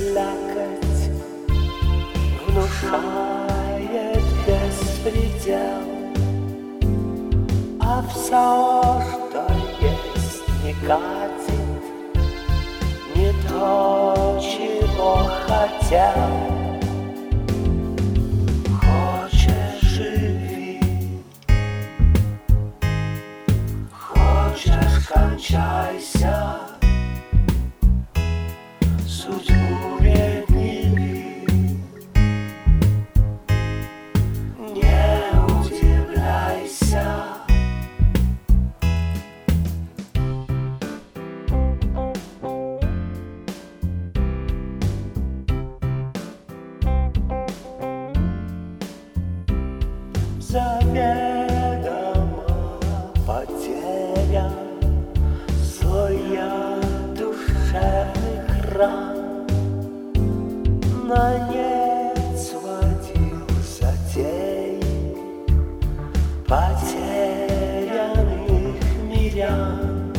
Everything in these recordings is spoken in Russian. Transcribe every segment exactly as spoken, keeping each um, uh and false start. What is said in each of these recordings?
слякоть внушает беспредел, а все, что есть, не катит, не то, чего хотел. Хочешь — живи, хочешь — кончайся, судьбу не гневи, не удивляйся. Заведомо потеря слоя душевных ран, на нет сводил затей потерянных мирян.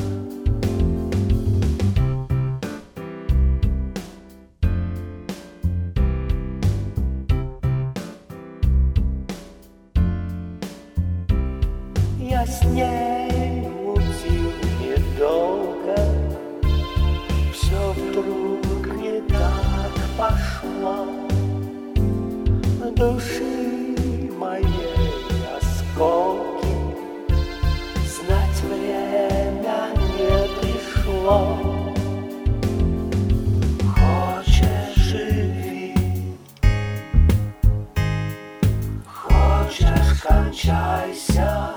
Я с ней мутил недолго, все вдруг не так пошло. Души моей осколки знать время не пришло. Хочешь — живи, хочешь — кончайся,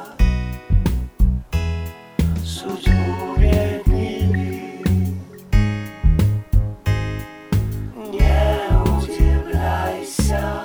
судьбу не гневи, не удивляйся.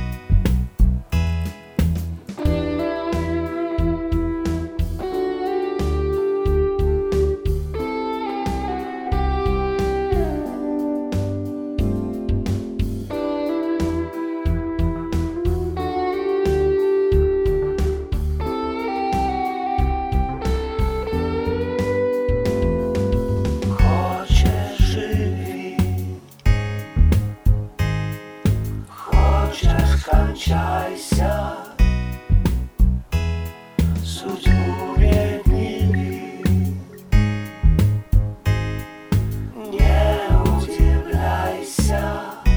Хочешь — кончайся, судьбу не гневи, не удивляйся.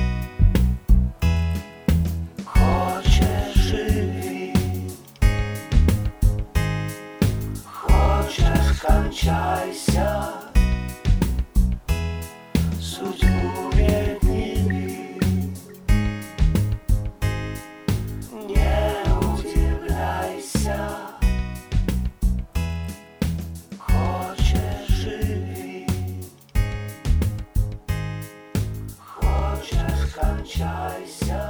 Хочешь — живи, хочешь — кончайся, судьбу не гневи, не удивляйся. Хочешь — живи, хочешь — кончайся.